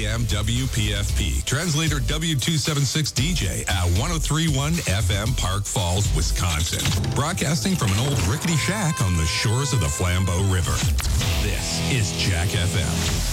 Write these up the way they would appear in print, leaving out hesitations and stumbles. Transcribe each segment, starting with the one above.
AM WPFP. Translator W276DJ at 103.1 FM Park Falls, Wisconsin. Broadcasting from an old rickety shack on the shores of the Flambeau River. This is Jack FM.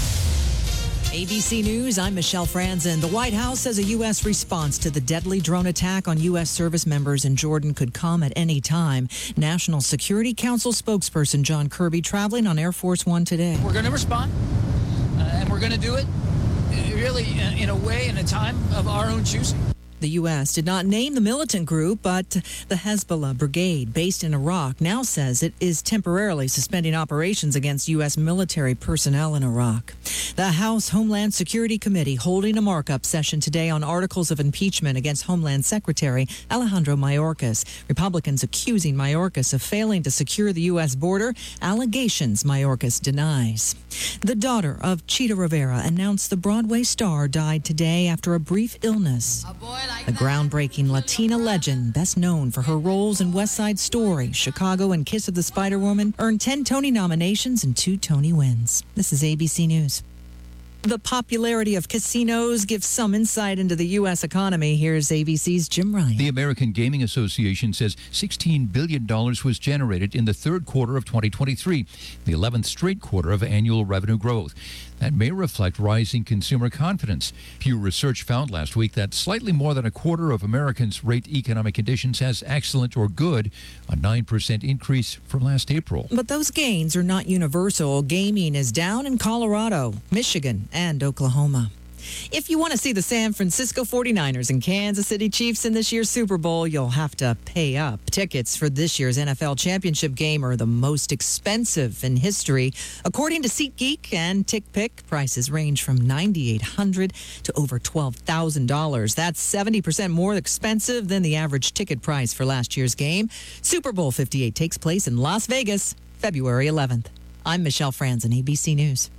ABC News, I'm Michelle Franzen. The White House says a U.S. response to the deadly drone attack on U.S. service members in Jordan could come at any time. National Security Council spokesperson John Kirby traveling on Air Force One today. We're going to respond, and we're going to do it really in a way, in a time of our own choosing. The U.S. did not name the militant group, but the Hezbollah brigade based in Iraq now says it is temporarily suspending operations against U.S. military personnel in Iraq. The House Homeland Security Committee holding a markup session today on articles of impeachment against Homeland Secretary Alejandro Mayorkas. Republicans accusing Mayorkas of failing to secure the U.S. border, allegations Mayorkas denies. The daughter of Chita Rivera announced the Broadway star died today after a brief illness. A groundbreaking Latina legend, best known for her roles in West Side Story, Chicago, and Kiss of the Spider Woman, earned 10 Tony nominations and 2 Tony wins. This is ABC News. The popularity of casinos gives some insight into the U.S. economy. Here's ABC's Jim Ryan. The American Gaming Association says $16 billion was generated in the third quarter of 2023, the 11th straight quarter of annual revenue growth. That may reflect rising consumer confidence. Pew Research found last week that slightly more than a quarter of Americans rate economic conditions as excellent or good, a 9% increase from last April. But those gains are not universal. Gaming is down in Colorado, Michigan, and Oklahoma. If you want to see the San Francisco 49ers and Kansas City Chiefs in this year's Super Bowl, you'll have to pay up. Tickets for this year's NFL championship game are the most expensive in history. According to SeatGeek and TickPick, prices range from $9,800 to over $12,000. That's 70% more expensive than the average ticket price for last year's game. Super Bowl 58 takes place in Las Vegas, February 11th. I'm Michelle Franzen, ABC News.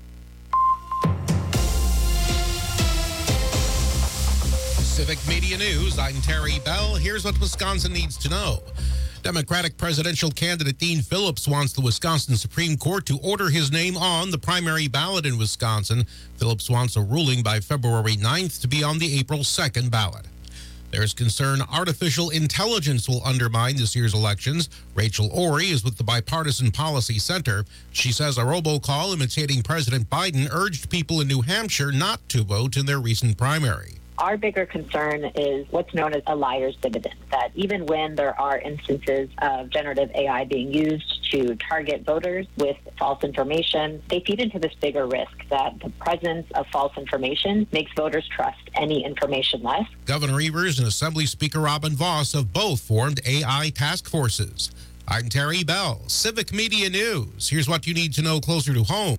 Civic Media News, I'm Terry Bell. Here's what Wisconsin needs to know. Democratic presidential candidate Dean Phillips wants the Wisconsin Supreme Court to order his name on the primary ballot in Wisconsin. Phillips wants a ruling by February 9th to be on the April 2nd ballot. There's concern artificial intelligence will undermine this year's elections. Rachel Ory is with the Bipartisan Policy Center. She says a robocall imitating President Biden urged people in New Hampshire not to vote in their recent primary. Our bigger concern is what's known as a liar's dividend, that even when there are instances of generative AI being used to target voters with false information, they feed into this bigger risk that the presence of false information makes voters trust any information less. Governor Evers and Assembly Speaker Robin Vos have both formed AI task forces. I'm Terry Bell, Civic Media News. Here's what you need to know closer to home.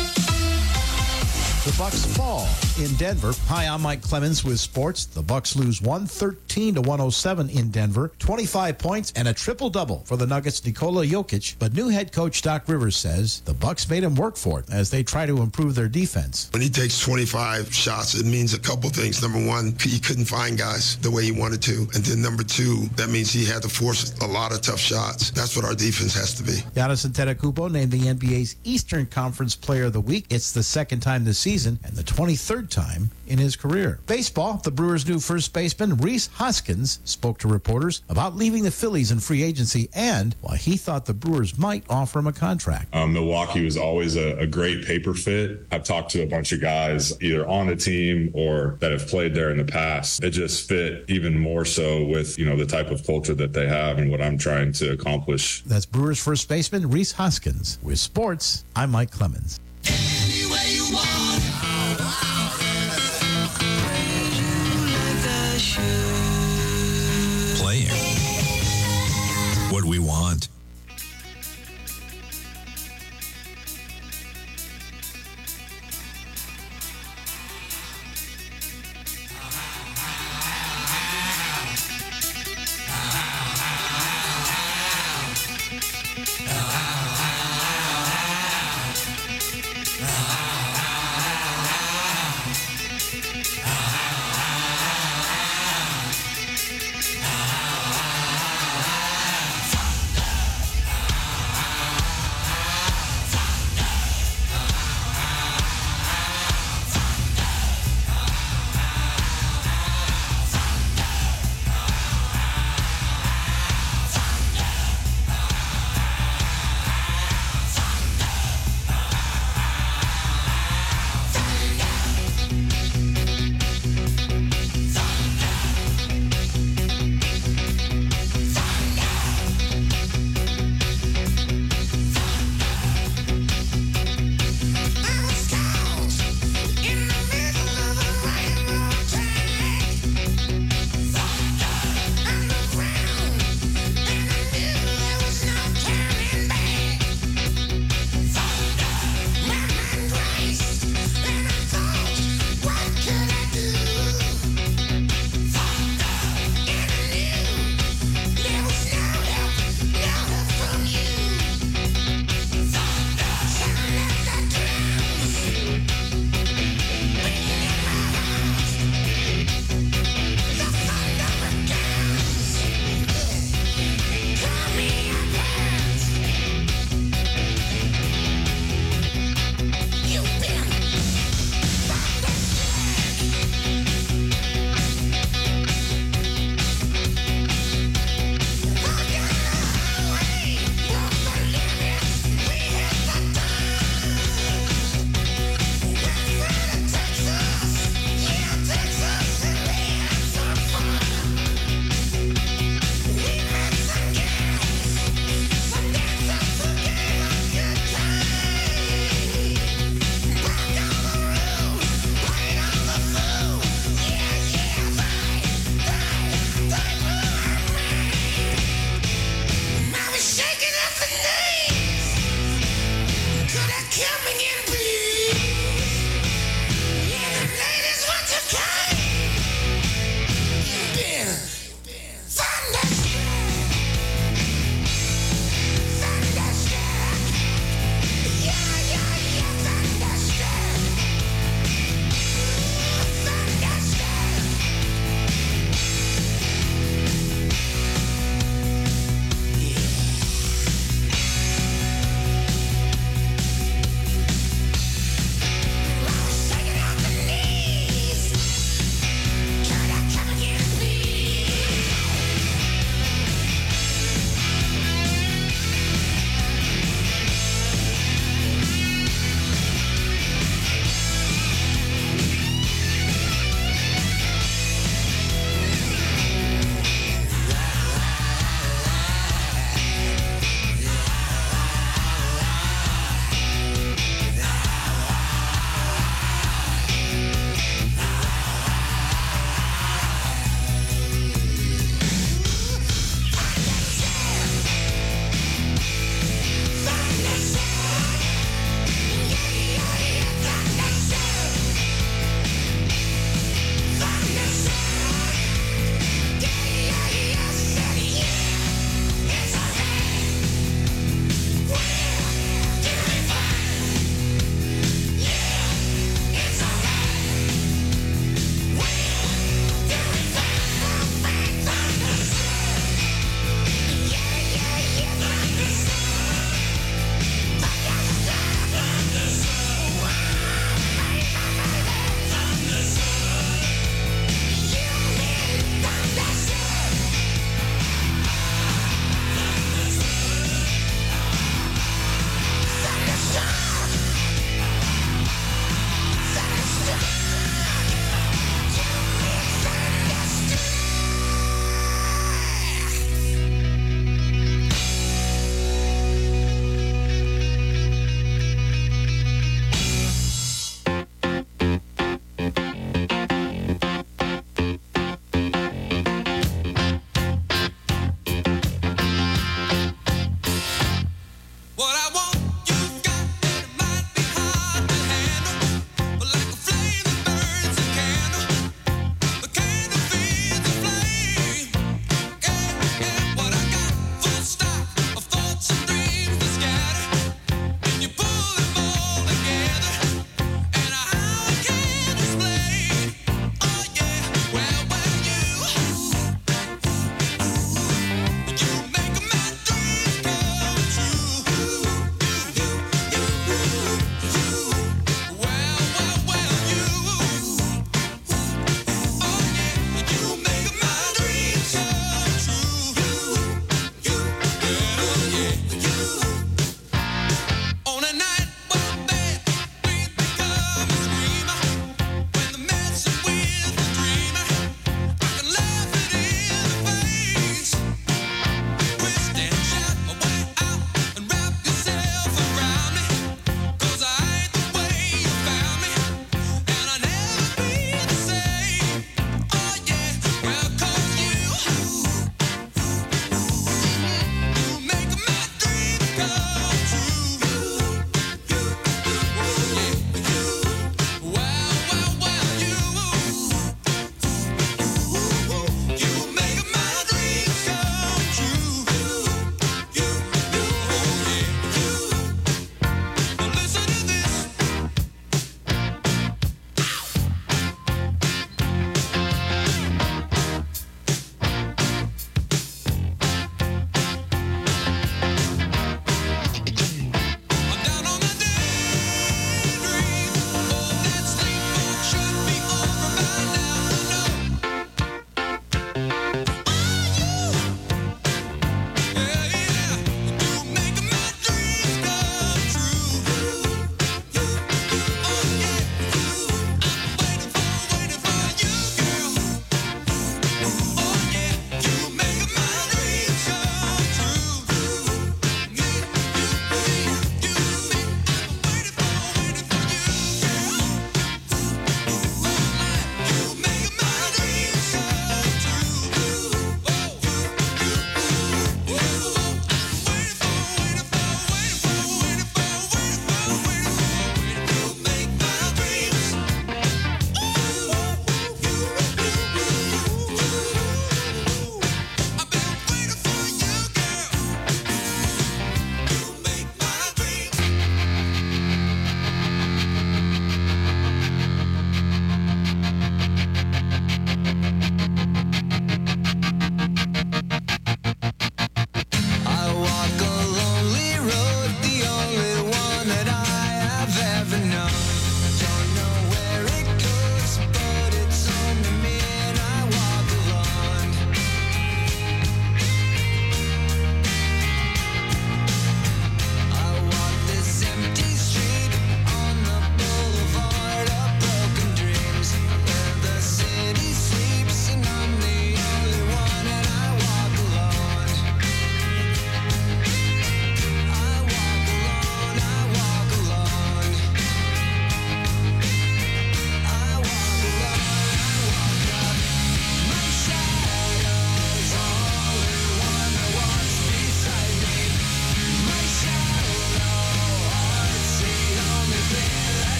The Bucks fall in Denver. Hi, I'm Mike Clemens with sports. The Bucks lose 113-107 in Denver. 25 points and a triple-double for the Nuggets' Nikola Jokic. But new head coach Doc Rivers says the Bucks made him work for it as they try to improve their defense. When he takes 25 shots, it means a couple things. Number one, he couldn't find guys the way he wanted to. And then number two, that means he had to force a lot of tough shots. That's what our defense has to be. Giannis Antetokounmpo named the NBA's Eastern Conference Player of the Week. It's the second time this season and the 23rd time in his career. Baseball, the Brewers' new first baseman, Rhys Hoskins, spoke to reporters about leaving the Phillies in free agency and why he thought the Brewers might offer him a contract. Milwaukee was always a great paper fit. I've talked to a bunch of guys either on the team or that have played there in the past. It just fit even more so with, the type of culture that they have and what I'm trying to accomplish. That's Brewers' first baseman, Rhys Hoskins. With sports, I'm Mike Clemens. Any way you want. Playing what we want.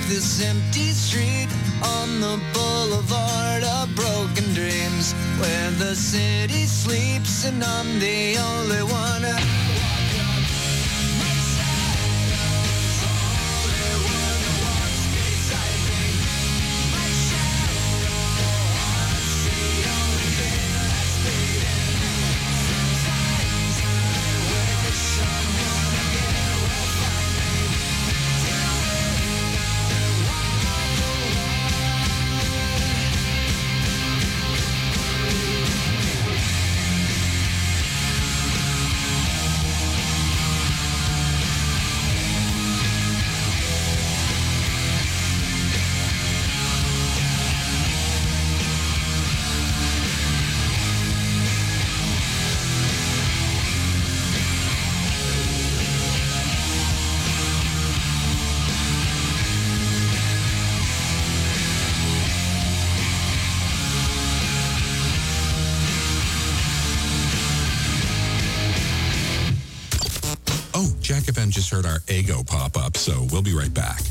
this empty street on the boulevard of broken dreams, where the city sleeps and I'm the only one. Jack FM just heard our Ego pop up, so we'll be right back.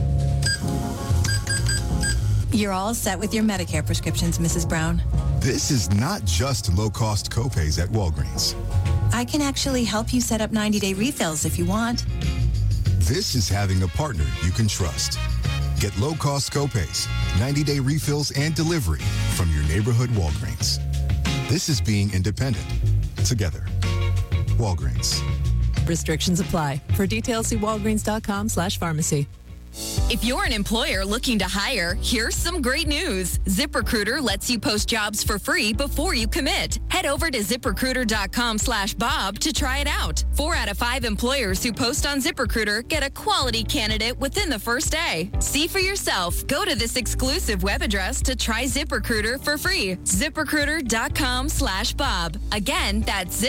You're all set with your Medicare prescriptions, Mrs. Brown. This is not just low-cost copays at Walgreens. I can actually help you set up 90-day refills if you want. This is having a partner you can trust. Get low-cost copays, 90-day refills, and delivery from your neighborhood Walgreens. This is being independent. Together. Walgreens. Restrictions apply. For details, see walgreens.com/pharmacy. If you're an employer looking to hire, here's some great news. ZipRecruiter lets you post jobs for free before you commit. Head over to ZipRecruiter.com/Bob to try it out. 4 out of 5 employers who post on ZipRecruiter get a quality candidate within the first day. See for yourself. Go to this exclusive web address to try ZipRecruiter for free. ZipRecruiter.com/Bob. Again, that's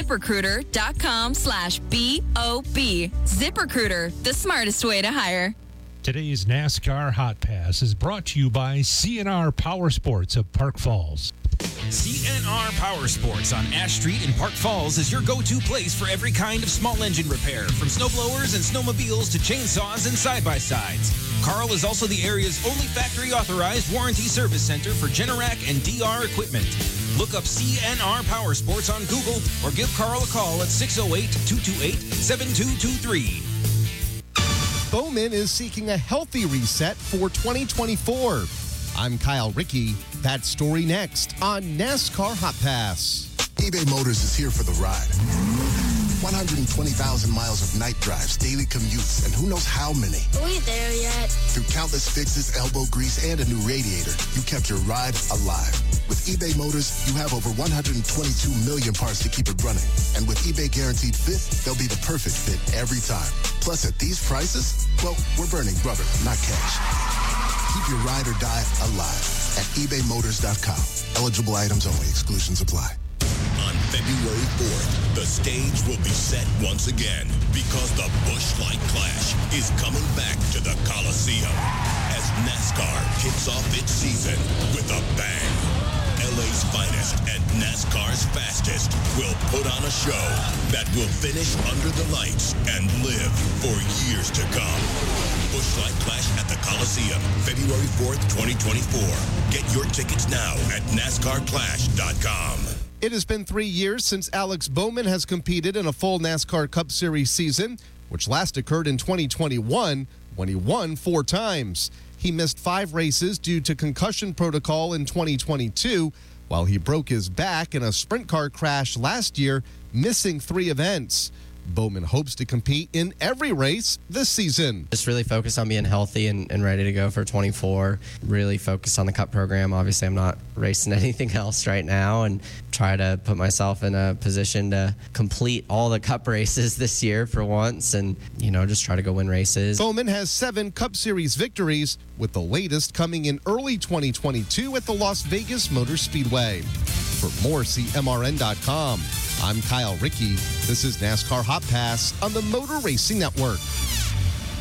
ZipRecruiter.com/BOB. ZipRecruiter, the smartest way to hire. Today's NASCAR Hot Pass is brought to you by CNR Power Sports of Park Falls. CNR Power Sports on Ash Street in Park Falls is your go-to place for every kind of small engine repair, from snowblowers and snowmobiles to chainsaws and side-by-sides. Carl is also the area's only factory-authorized warranty service center for Generac and DR equipment. Look up CNR Power Sports on Google or give Carl a call at 608-228-7223. Bowman is seeking a healthy reset for 2024. I'm Kyle Rickey. That story next on NASCAR Hot Pass. eBay Motors is here for the ride. 120,000 miles of night drives, daily commutes, and who knows how many. Are we there yet? Through countless fixes, elbow grease, and a new radiator, you kept your ride alive. With eBay Motors, you have over 122 million parts to keep it running. And with eBay Guaranteed Fit, they'll be the perfect fit every time. Plus, at these prices, well, we're burning rubber, not cash. Keep your ride or die alive at ebaymotors.com. Eligible items only. Exclusions apply. On February 4th, the stage will be set once again because the Busch Light Clash is coming back to the Coliseum as NASCAR kicks off its season with a bang. LA's finest and NASCAR's fastest will put on a show that will finish under the lights and live for years to come. Busch Light Clash at the Coliseum, February 4th, 2024. Get your tickets now at NASCARClash.com. It has been 3 years since Alex Bowman has competed in a full NASCAR Cup Series season, which last occurred in 2021 when he won 4 times. He missed 5 races due to concussion protocol in 2022, while he broke his back in a sprint car crash last year, missing 3 events. Bowman hopes to compete in every race this season. Just really focus on being healthy and ready to go for 24. Really focus on the Cup program. Obviously, I'm not racing anything else right now, and try to put myself in a position to complete all the Cup races this year for once, and, just try to go win races. Bowman has 7 Cup Series victories, with the latest coming in early 2022 at the Las Vegas Motor Speedway. For more, see MRN.com. I'm Kyle Rickey. This is NASCAR Hot Pass on the Motor Racing Network.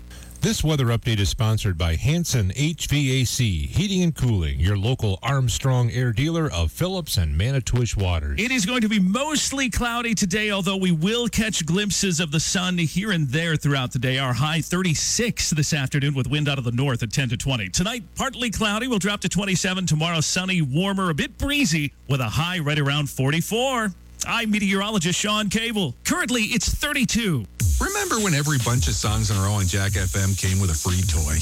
This weather update is sponsored by Hanson HVAC, Heating and Cooling, your local Armstrong air dealer of Phillips and Manitowish waters. It is going to be mostly cloudy today, although we will catch glimpses of the sun here and there throughout the day. Our high 36 this afternoon with wind out of the north at 10 to 20. Tonight, partly cloudy. We'll drop to 27. Tomorrow, sunny, warmer, a bit breezy with a high right around 44. I'm meteorologist Sean Cable. Currently, it's 32. Remember when every bunch of songs in a row on Jack FM came with a free toy?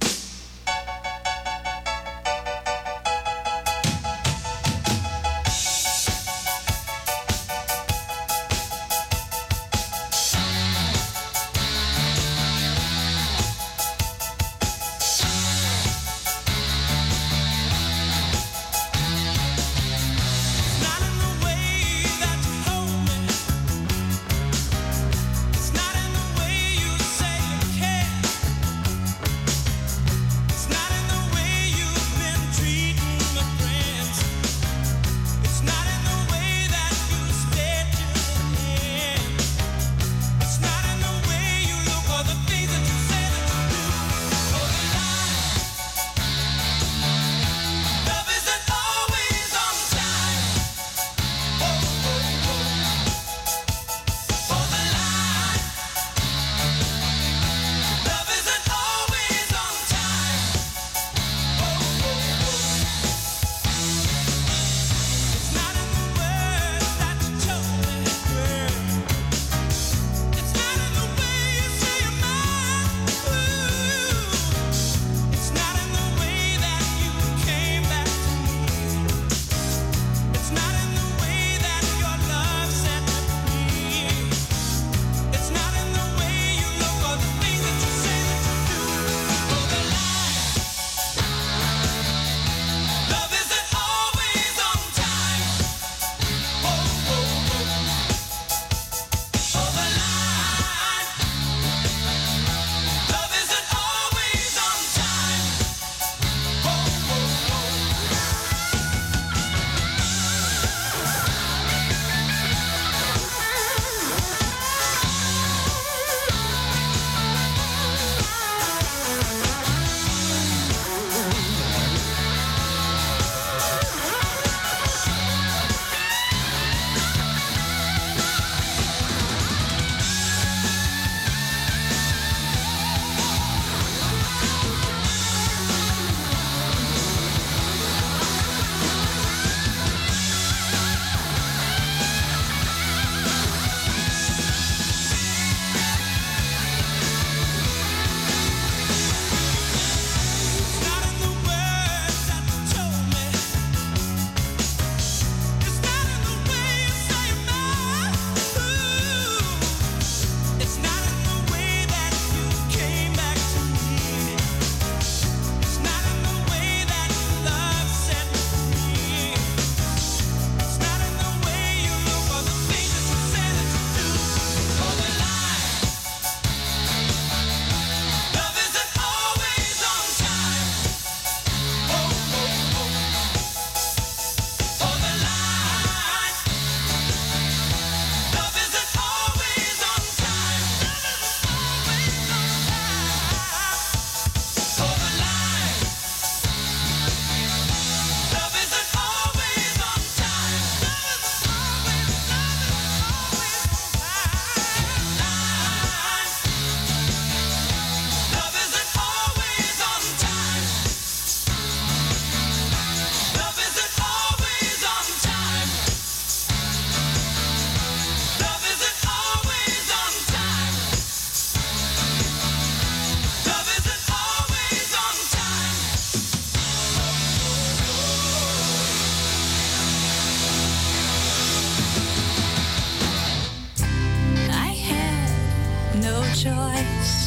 choice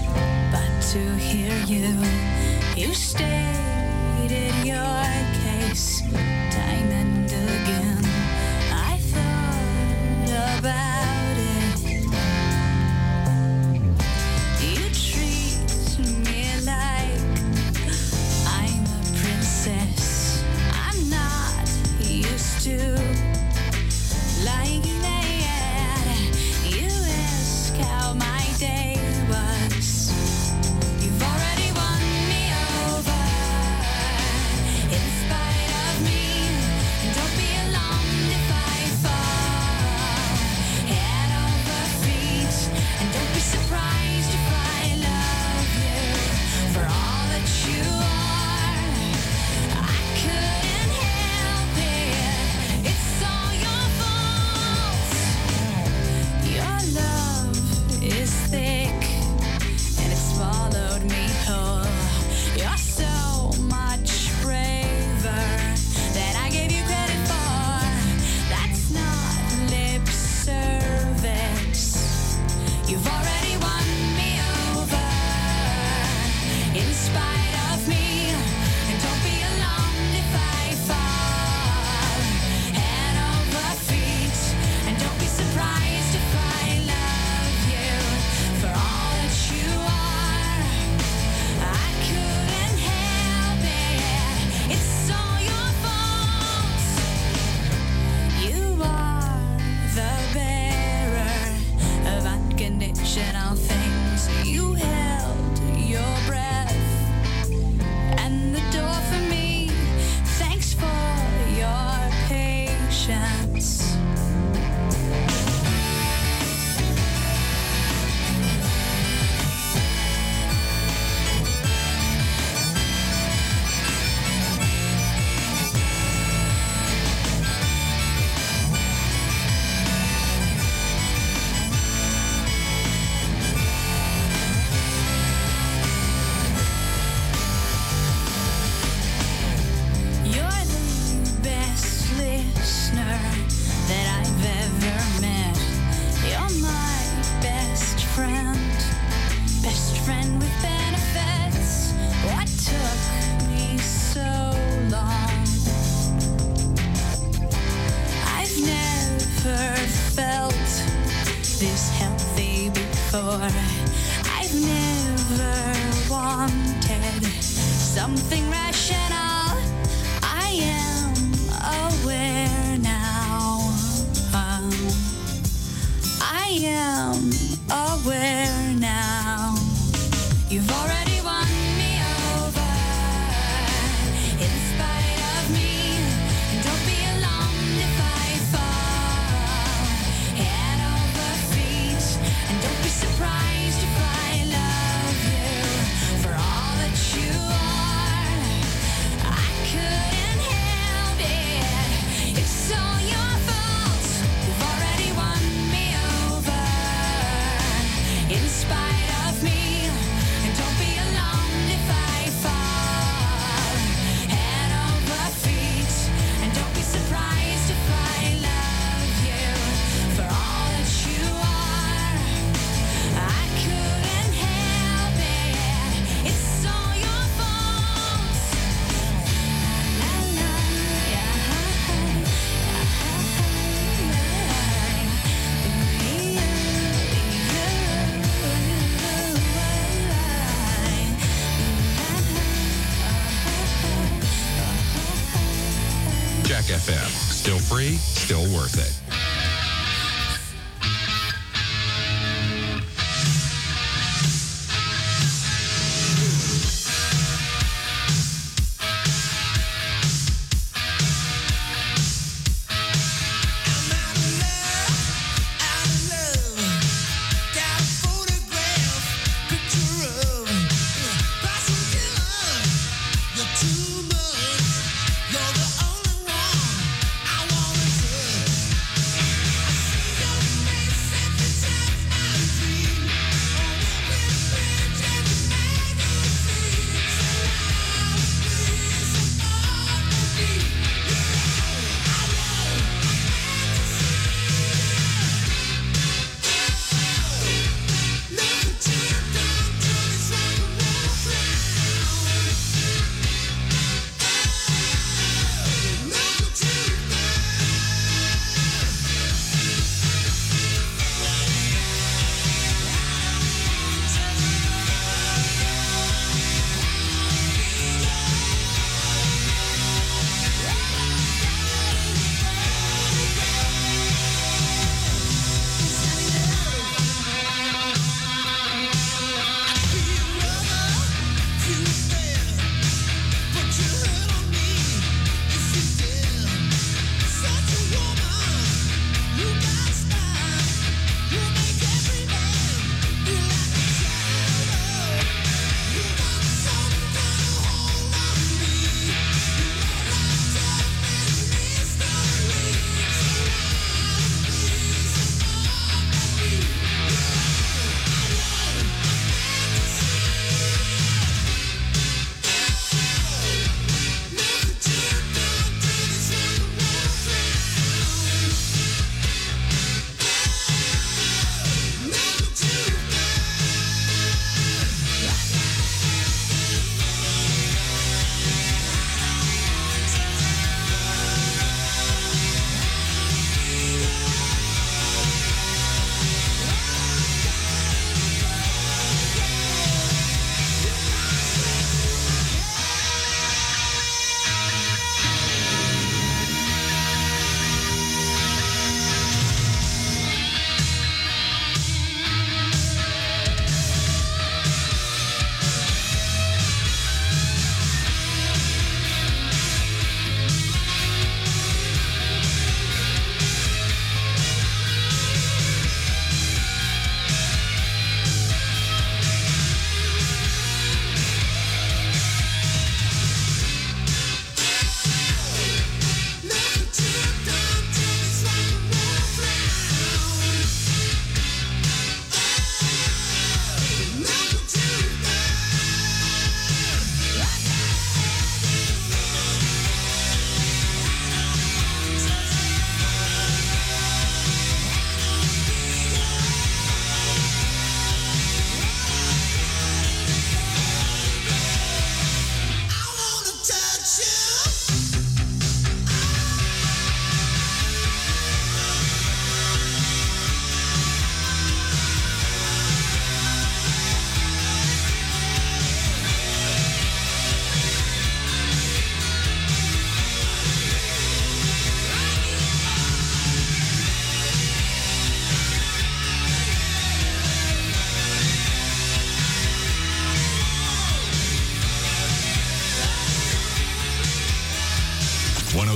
but to hear you. You stated your case time and again. I thought about it. You treat me like I'm a princess. I'm not used to like that. You ask how my day was. I've never wanted something rational. I am aware now. I am aware now. You've already won me over in spite of me. And don't be alarmed if I fall head over feet. And don't be surprised if I love you for all that you are. I couldn't help it. It's all your fault. You've already won me over in spite of me. And don't be alarmed if I fall head over feet. And don't be surprised if I love you for all that you are. I couldn't help it. It's all your fault. La la, Jack FM. Still free, still worth it. You're the only one I wanna touch.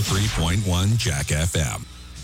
103.1 Jack FM.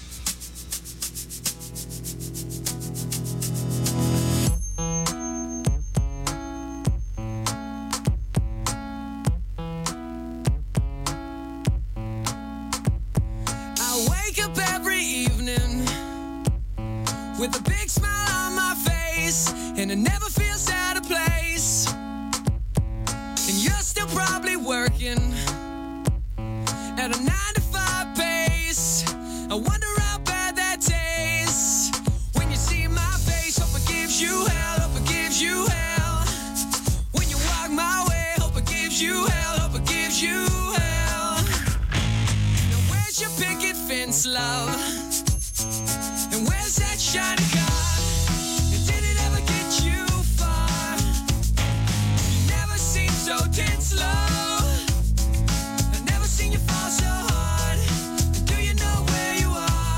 I wake up every evening with a big smile on my face, and it never feels out of place. And you're still probably working at a 9-to-5 pace. I wonder how bad that tastes when you see my face. Hope it gives you hell, hope it gives you hell. When you walk my way, hope it gives you hell, hope it gives you hell. Now where's your picket fence, love? And where's that shiny car? And did it ever get you far? You never seem so tense, love. I've never seen you fall so hard. Do you know where you are?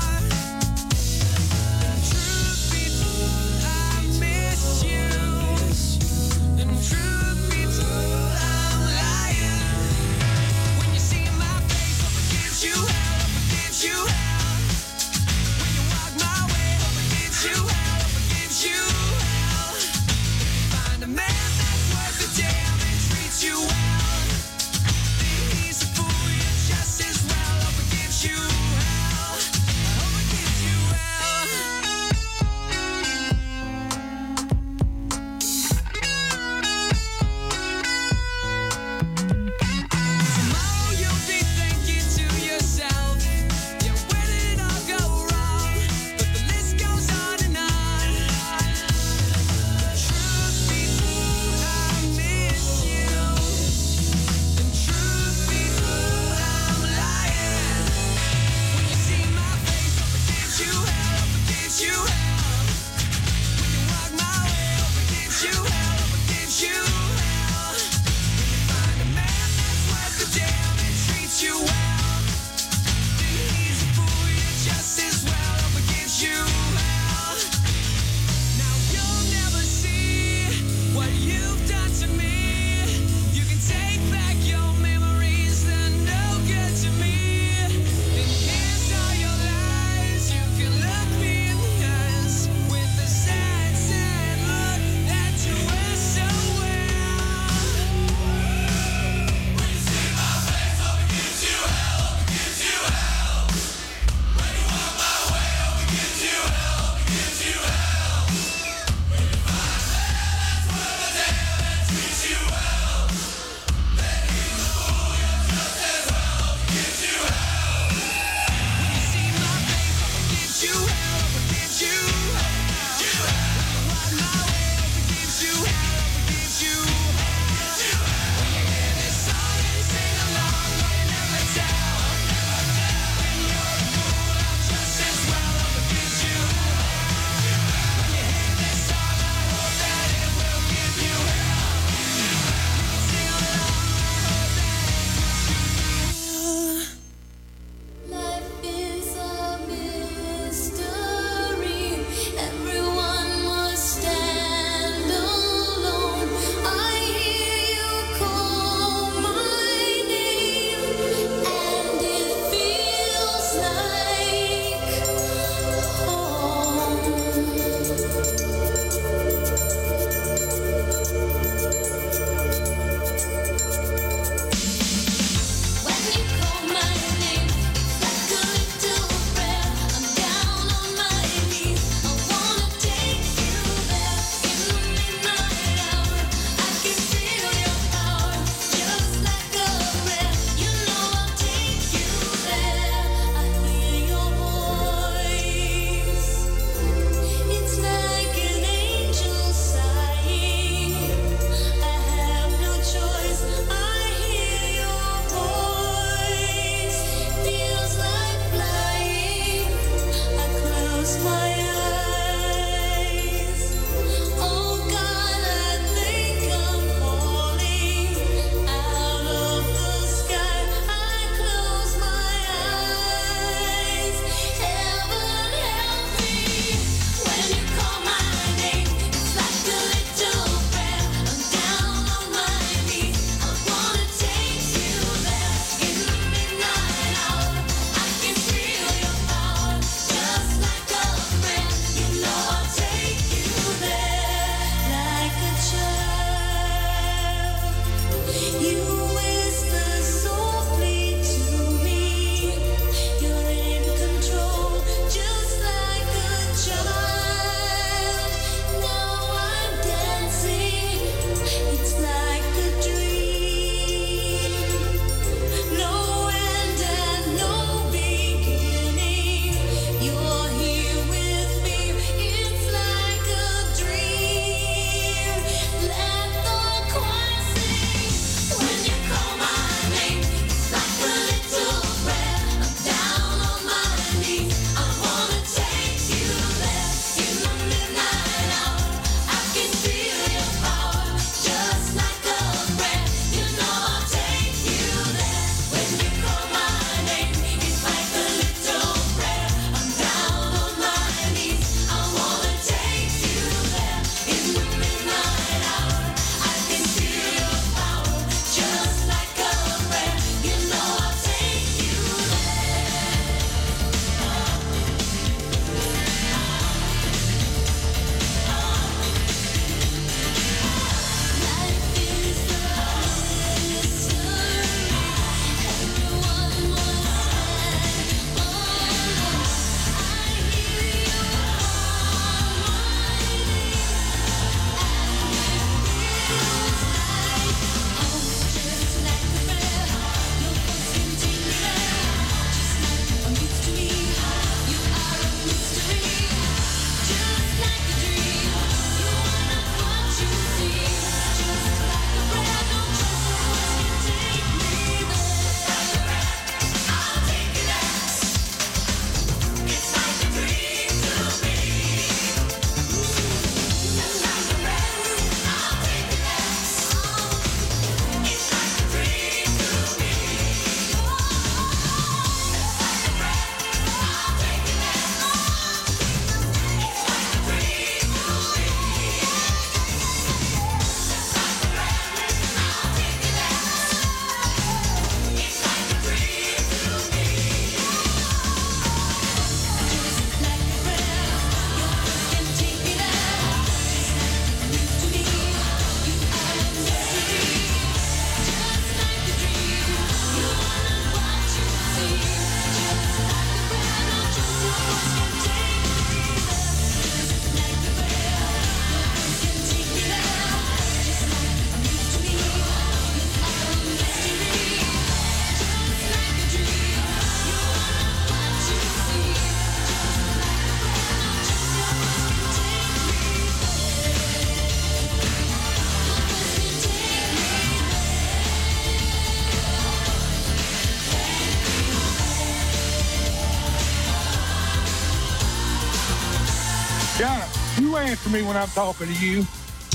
Donna, you answer me when I'm talking to you.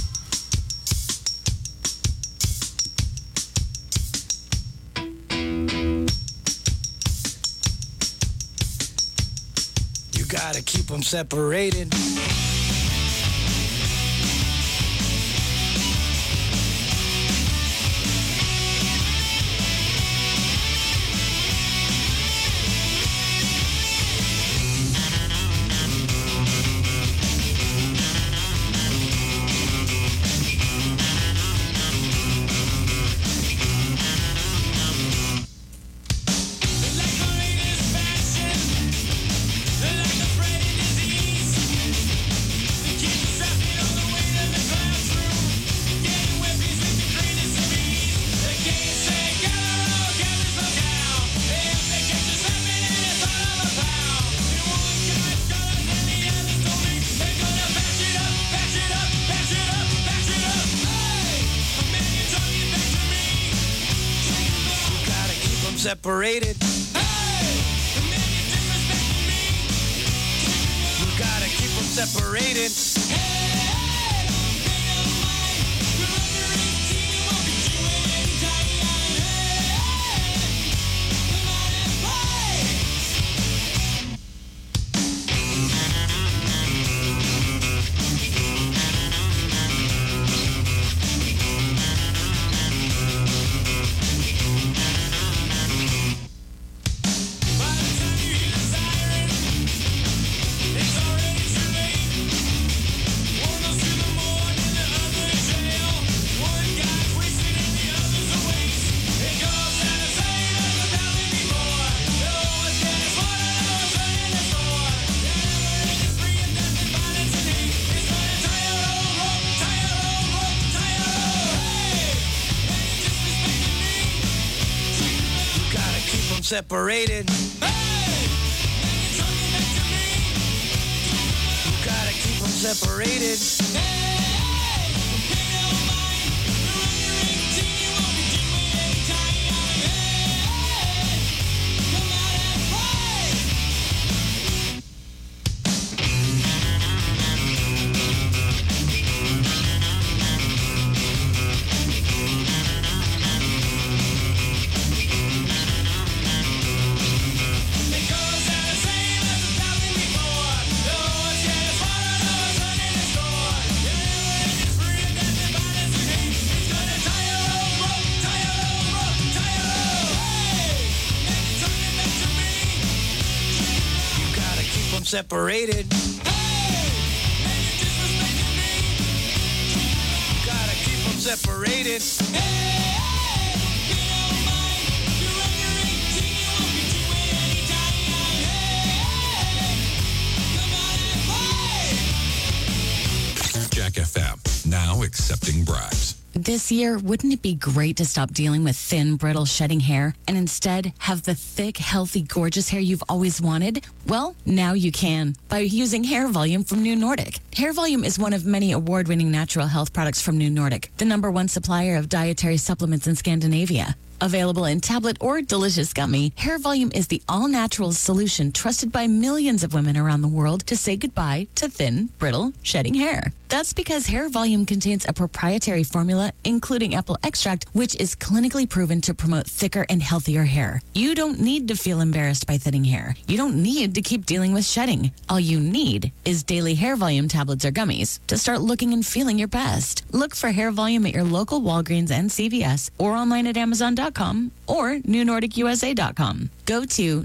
You gotta keep them separated. Separated. You gotta keep them separated. Separated. You gotta keep them separated. Separated. You gotta keep them separated. Jack FM, now accepting bribes. This year, wouldn't it be great to stop dealing with thin, brittle, shedding hair and instead have the thick, healthy, gorgeous hair you've always wanted? Well, now you can by using Hair Volume from New Nordic. Hair Volume is one of many award-winning natural health products from New Nordic, the #1 supplier of dietary supplements in Scandinavia. Available in tablet or delicious gummy, Hair Volume is the all-natural solution trusted by millions of women around the world to say goodbye to thin, brittle, shedding hair. That's because Hair Volume contains a proprietary formula, including apple extract, which is clinically proven to promote thicker and healthier hair. You don't need to feel embarrassed by thinning hair. You don't need to keep dealing with shedding. All you need is daily Hair Volume tablets or gummies to start looking and feeling your best. Look for Hair Volume at your local Walgreens and CVS or online at Amazon.com or NewNordicUSA.com. Go to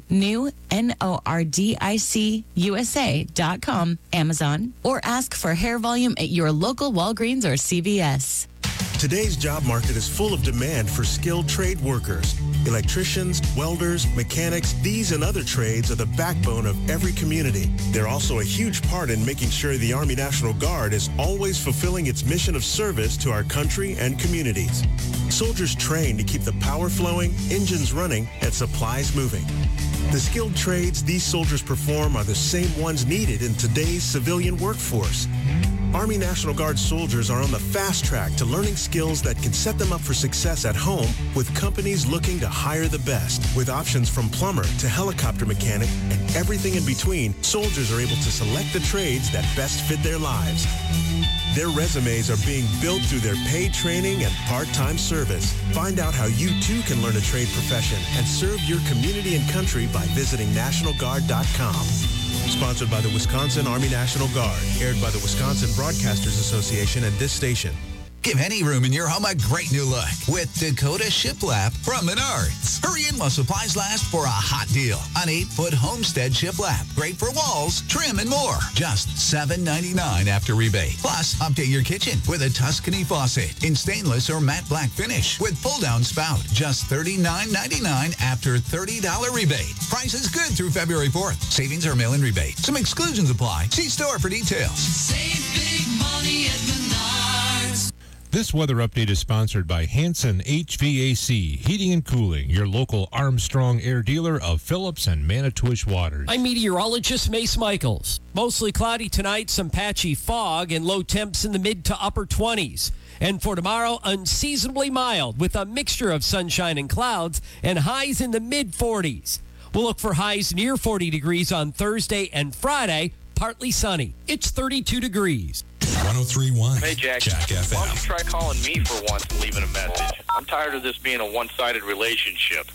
NewNordicUSA.com, Amazon, or ask for Hair Volume at your local Walgreens or CVS. Today's job market is full of demand for skilled trade workers. Electricians, welders, mechanics, these and other trades are the backbone of every community. They're also a huge part in making sure the Army National Guard is always fulfilling its mission of service to our country and communities. Soldiers train to keep the power flowing, engines running, and supplies moving. The skilled trades these soldiers perform are the same ones needed in today's civilian workforce. Army National Guard soldiers are on the fast track to learning skills that can set them up for success at home with companies looking to hire the best. With options from plumber to helicopter mechanic and everything in between, soldiers are able to select the trades that best fit their lives. Their resumes are being built through their paid training and part-time service. Find out how you too can learn a trade profession and serve your community and country by visiting NationalGuard.com. Sponsored by the Wisconsin Army National Guard. Aired by the Wisconsin Broadcasters Association and this station. Give any room in your home a great new look with Dakota Shiplap from Menards. Hurry in while supplies last for a hot deal. An 8-foot Homestead Shiplap. Great for walls, trim, and more. Just $7.99 after rebate. Plus, update your kitchen with a Tuscany faucet in stainless or matte black finish with pull-down spout. Just $39.99 after $30 rebate. Price is good through February 4th. Savings are mail-in rebate. Some exclusions apply. See store for details. Save big money at Menards. This weather update is sponsored by Hanson HVAC, Heating and Cooling, your local Armstrong air dealer of Phillips and Manitowish Waters. I'm meteorologist Mace Michaels. Mostly cloudy tonight, some patchy fog, and low temps in the mid to upper 20s. And for tomorrow, unseasonably mild with a mixture of sunshine and clouds and highs in the mid 40s. We'll look for highs near 40 degrees on Thursday and Friday, partly sunny. It's 32 degrees. 103.1. Hey, Jack. Jack FM. Why don't you try calling me for once and leaving a message? I'm tired of this being a one-sided relationship.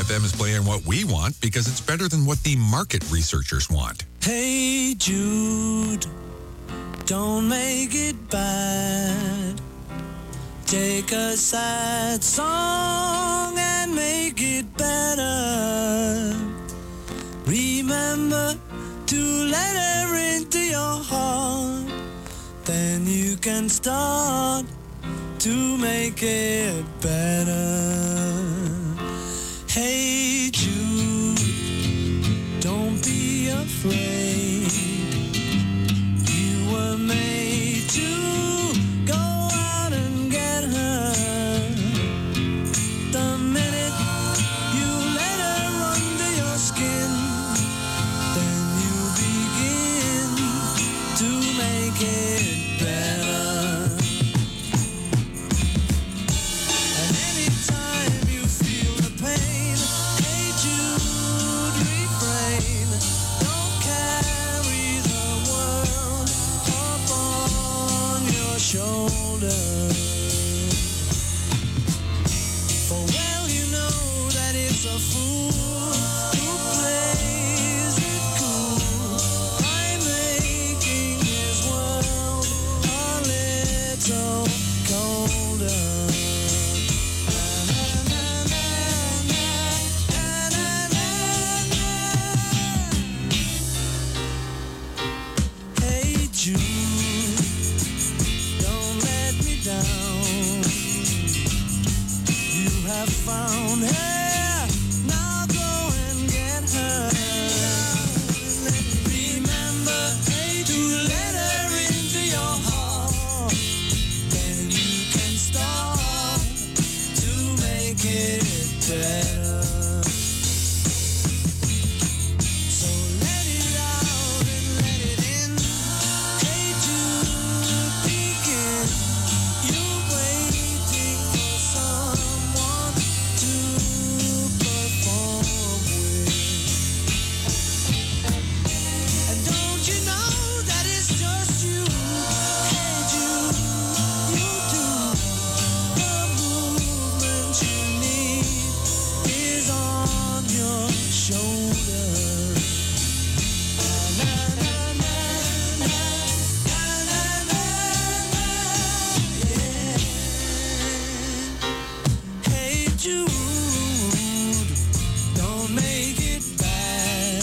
FM is playing what we want because it's better than what the market researchers want. Hey Jude, don't make it bad. Take a sad song and make it better. Remember to let her into your heart. Then you can start to make it better. Hey Jude, don't be afraid. You were made to go out and get her. The minute you let her under your skin, then you begin to make it better. And anytime you feel the pain, hey Jude, refrain. Don't carry the world up on your shoulder. For well you know that it's a fool who plays it cool by making his world a little colder. Hey Jude, don't let me down. You have found her, now go and get her. Remember to let her into your heart. Then you can start to make it better. So let it out and let it in. Hey Jude, begin. You're waiting for someone to perform with. And don't you know that it's just you? Hey Jude, you do. The movement you need is on your shoulder. Hey Jude, don't make it bad.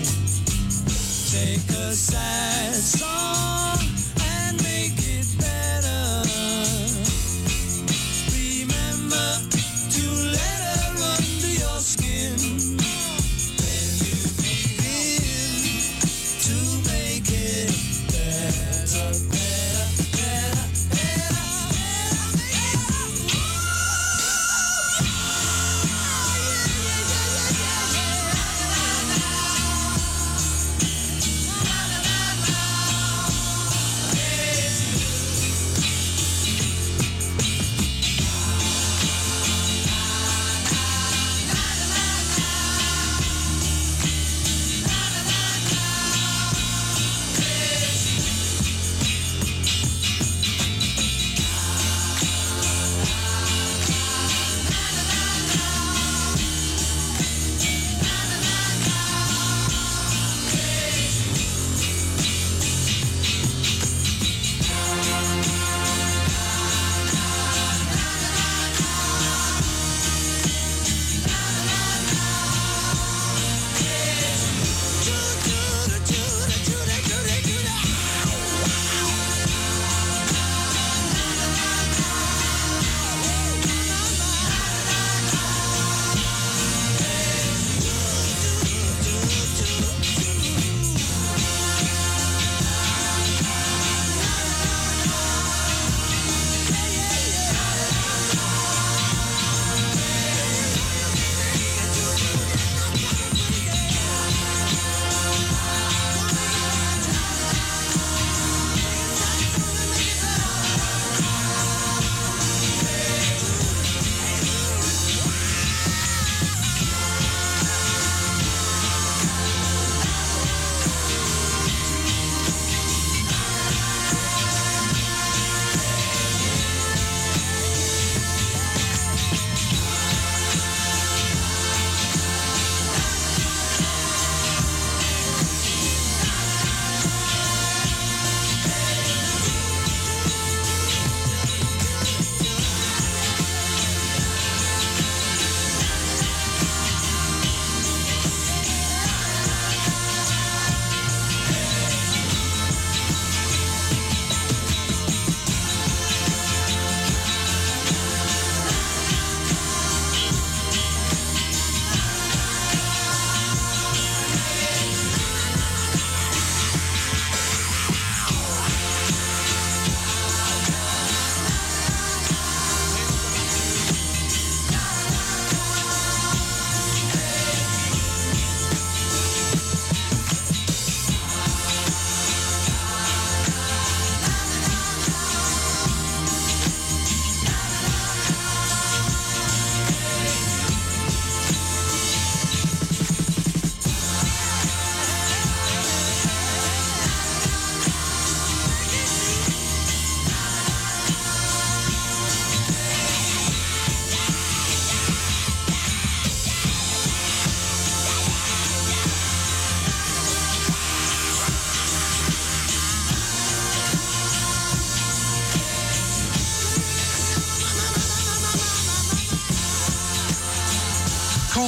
Take a sad song and make it better. Remember to let her under your skin. Then you begin to make it better, better, better, better.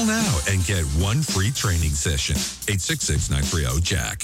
now and get one free training session. 866-930-JACK.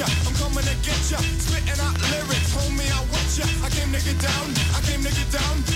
Spitting out lyrics, homie, I want ya. I came to get down.